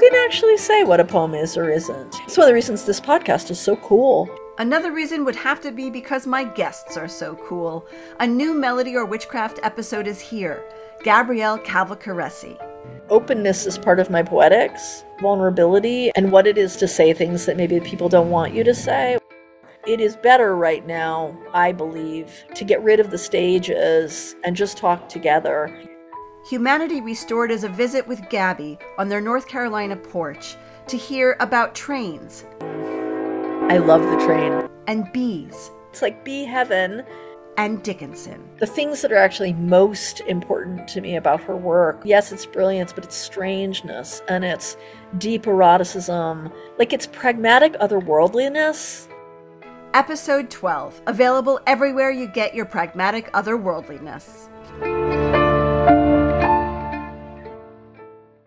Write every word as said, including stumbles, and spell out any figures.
can actually say what a poem is or isn't. It's one of the reasons this podcast is so cool. Another reason would have to be because my guests are so cool. A new Melody or Witchcraft episode is here. Gabrielle Calvacaresi. Openness is part of my poetics, vulnerability, and what it is to say things that maybe people don't want you to say. It is better right now, I believe, to get rid of the stages and just talk together. Humanity Restored is a visit with Gabby on their North Carolina porch to hear about trains. I love the train. And bees. It's like bee heaven. And Dickinson. The things that are actually most important to me about her work, yes, it's brilliance, but it's strangeness and it's deep eroticism. Like it's pragmatic otherworldliness. Episode twelve, available everywhere you get your pragmatic otherworldliness.